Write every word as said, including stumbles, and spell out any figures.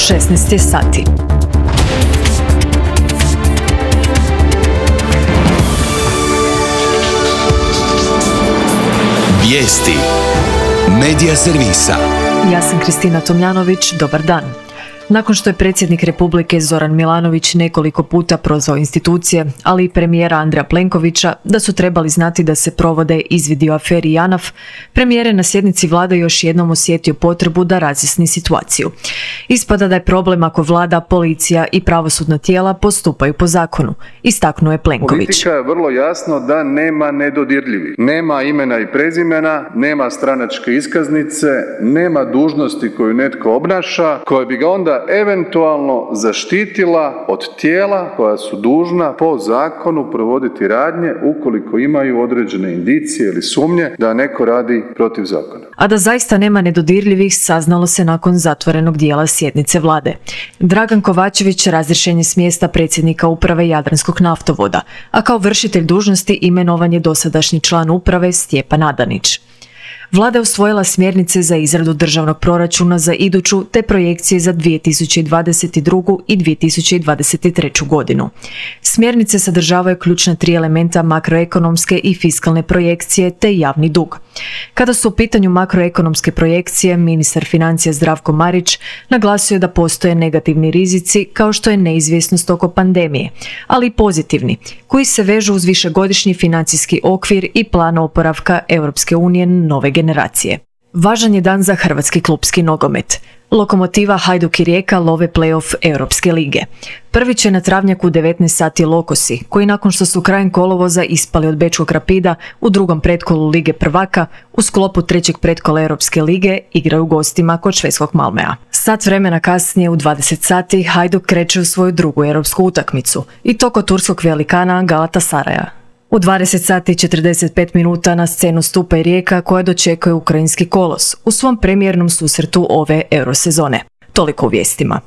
šesnaest je sati. Vijesti Medija servisa. Ja sam Kristina Tomljanović, dobar dan. Nakon što je predsjednik Republike Zoran Milanović nekoliko puta prozvao institucije, ali i premijera Andreja Plenkovića, da su trebali znati da se provode izvidi u aferi JANAF, premijer je na sjednici vlade još jednom osjetio potrebu da razjasni situaciju. Ispada da je problem ako vlada, policija i pravosudna tijela postupaju po zakonu, istaknuo je Plenković. Politika je vrlo jasno da nema nedodirljivih. Nema imena i prezimena, nema stranačke iskaznice, nema dužnosti koju netko obnaša, koje bi ga onda eventualno zaštitila od tijela koja su dužna po zakonu provoditi radnje ukoliko imaju određene indicije ili sumnje da neko radi protiv zakona. A da zaista nema nedodirljivih saznalo se nakon zatvorenog dijela sjednice vlade. Dragan Kovačević razriješen je s mjesta predsjednika uprave Jadranskog naftovoda, a kao vršitelj dužnosti imenovan je dosadašnji član uprave Stjepan Adanić. Vlada je usvojila smjernice za izradu državnog proračuna za iduću te projekcije za dvije tisuće dvadeset drugu i dvije tisuće dvadeset treću godinu. Smjernice sadržavaju ključna tri elementa makroekonomske i fiskalne projekcije te javni dug. Kada su u pitanju makroekonomske projekcije, ministar financija Zdravko Marić naglasio je da postoje negativni rizici kao što je neizvjesnost oko pandemije, ali i pozitivni, koji se vežu uz višegodišnji financijski okvir i plan oporavka Europske unije nove generacije. Važan je dan za hrvatski klupski nogomet. Lokomotiva, Hajduk i Rijeka love play-off Europske lige. Prvi će na travnjaku u devetnaest sati Lokosi, koji nakon što su krajem kolovoza ispali od Bečkog Rapida u drugom pretkolu Lige prvaka, u sklopu trećeg pretkola Europske lige igraju gostima kod švedskog Malmea. Sat vremena kasnije u dvadeset sati Hajduk kreće u svoju drugu europsku utakmicu i to kod turskog velikana Galatasaraja. U dvadeset sati i četrdeset pet minuta na scenu stupa i Rijeka koja dočekuje ukrajinski Kolos u svom premijernom susretu ove eurosezone. Toliko u vijestima.